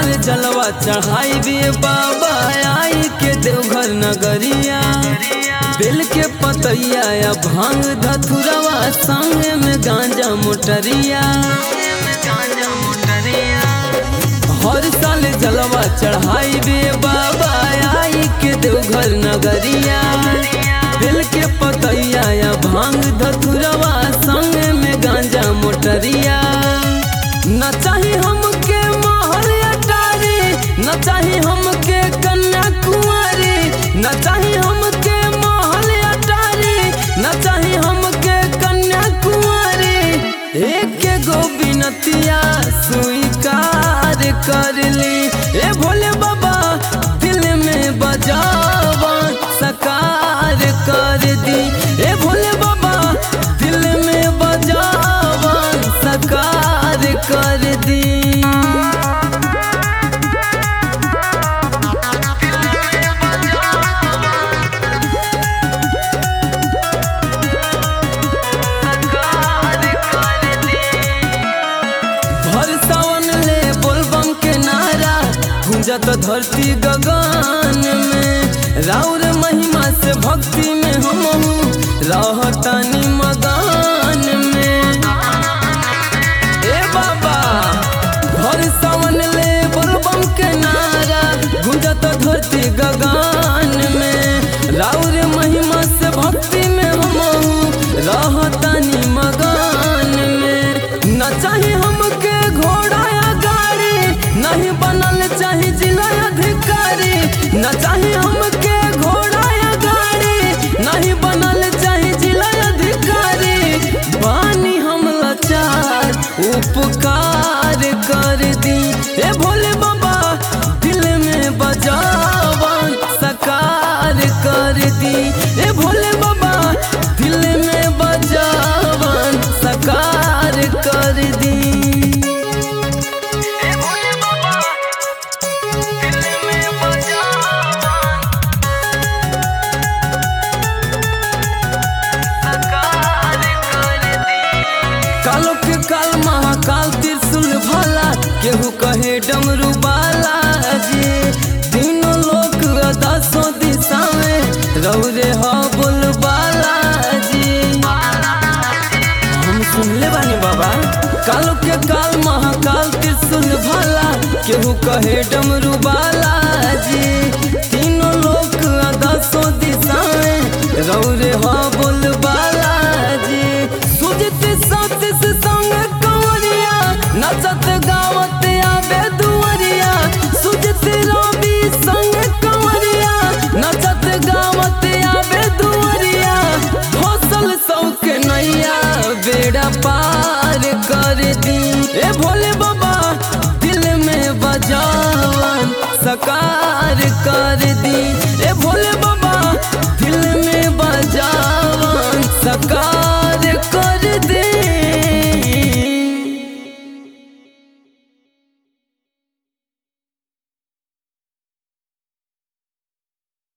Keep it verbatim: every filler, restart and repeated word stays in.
साल जलवा चढ़ाई बे बाबा आई के देवघर नगरिया। बेल के पतैया या भांग धतुरवा संग में गांजा मोटरिया। हर साल जलवा चढ़ाई बे बाबा आई के देवघर नगरिया। बेल के पतैया या भांग धतुरवा संग में गांजा मोटरिया। न चाही हमके महल अटारी, न चाही हमके कन्या कुंवारी, न चाही हमके महल अटारी, न चाही हमके कन्या कुंवारी। एक गो बिनतिया स्वीकार कर ली ए भोले बाबा दिल में बजावा साकार कर दी। ए भोले बाबा दिल में बजावा साकार कर दी। भर सावन ले बोलबम के नारा गूंजत धरती गगन में। राउर महिमा से भक्ति में हम रहतानी मगन में। ए बाबा भर सावन ले बोलबम के नारा गूंजत धरती गगन में। राउर महिमा से भक्ति में हम रहतानी मगन में। न चाही हमके घोड़ा या गाड़ी, नहीं बनल चाही जिला अधिकारी। न चाही हमके घोड़ा या गाड़ी, नहीं बनल चाही जिला अधिकारी। बानी हम लाचार उपकार कर दी ए भोले बाबा दिल में बजावा साकार कर दी। ए भोले बाबा दिल में बजावा साकार कर दी। कालो के काल महाकाल त्रिशूल भाला, केहू कहे डमरू बालाजी। तीनों लोक दसों दिशा में रौरे हा बोल बालाजी। हम सुनले बानी बाबा कालो के काल महाकाल त्रिशूल भाला, केहू कहे डमरू बालाजी। तीनों लोक दसों दिशा में रौरे हा बोल बालाजी। सुजित सतीश संग कंवरिया नचत गावत आबे दुवरिया। सुजित रवि संग कंवरिया नचत गावत आबे दुवरिया। फसल सौक नैया बेड़ा पार कर दी ए भोले बाबा दिल में बजावा साकार